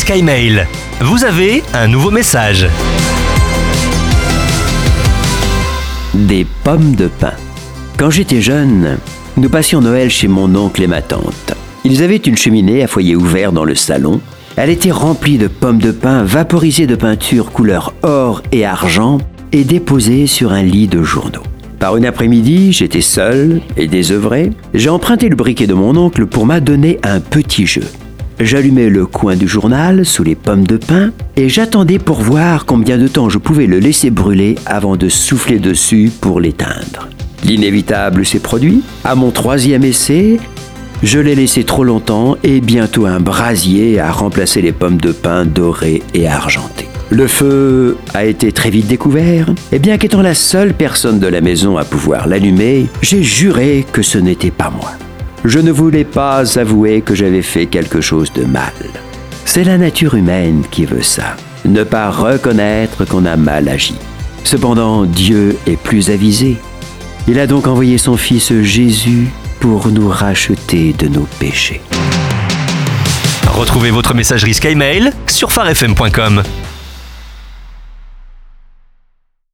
SkyMail. Vous avez un nouveau message. Des pommes de pin. Quand j'étais jeune, nous passions Noël chez mon oncle et ma tante. Ils avaient une cheminée à foyer ouvert dans le salon. Elle était remplie de pommes de pin vaporisées de peinture couleur or et argent et déposées sur un lit de journaux. Par une après-midi, j'étais seul et désœuvré. J'ai emprunté le briquet de mon oncle pour m'adonner à un petit jeu. J'allumais le coin du journal sous les pommes de pin et j'attendais pour voir combien de temps je pouvais le laisser brûler avant de souffler dessus pour l'éteindre. L'inévitable s'est produit. À mon 3e essai, je l'ai laissé trop longtemps et bientôt un brasier a remplacé les pommes de pin dorées et argentées. Le feu a été très vite découvert et bien qu'étant la seule personne de la maison à pouvoir l'allumer, j'ai juré que ce n'était pas moi. Je ne voulais pas avouer que j'avais fait quelque chose de mal. C'est la nature humaine qui veut ça, ne pas reconnaître qu'on a mal agi. Cependant, Dieu est plus avisé. Il a donc envoyé son Fils Jésus pour nous racheter de nos péchés. Retrouvez votre messagerie SkyMail sur pharefm.com.